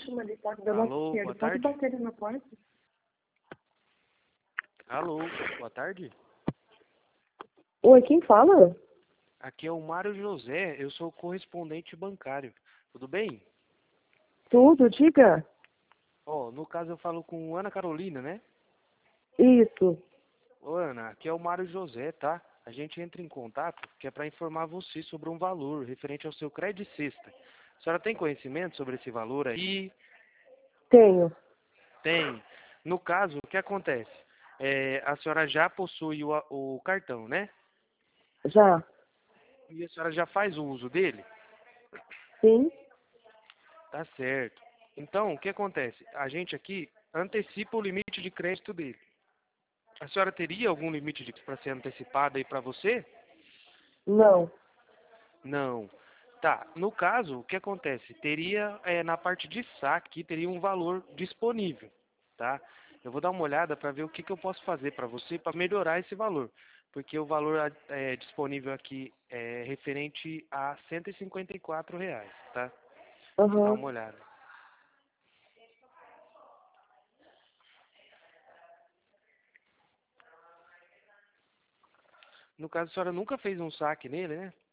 última ali, porta da nossa Alô, esquerda. boa Pode tarde. bater ali na porta. Alô, boa tarde. Oi, quem fala? Aqui é o Mário José, eu sou correspondente bancário. Tudo bem? Tudo, diga. Ó, no caso eu falo com Ana Carolina, né? Isso. Ô, Ana, aqui é o Mário José, tá? A gente entra em contato que é para informar você sobre um valor referente ao seu crédito cesta. A senhora tem conhecimento sobre esse valor aí? Tenho. Tem. No caso, o que acontece? A senhora já possui o cartão, né? Já. E a senhora já faz o uso dele? Sim. Tá certo. Então, o que acontece? A gente aqui antecipa o limite de crédito dele. A senhora teria algum limite de para ser antecipado aí para você? Não. Não. Tá. No caso, o que acontece? Teria na parte de saque teria um valor disponível, tá? Eu vou dar uma olhada para ver o que eu posso fazer para você para melhorar esse valor, porque o valor disponível aqui é referente a R$ 154, tá? Vou dar Aham. uma olhada. No caso, a senhora nunca fez um saque nele, né?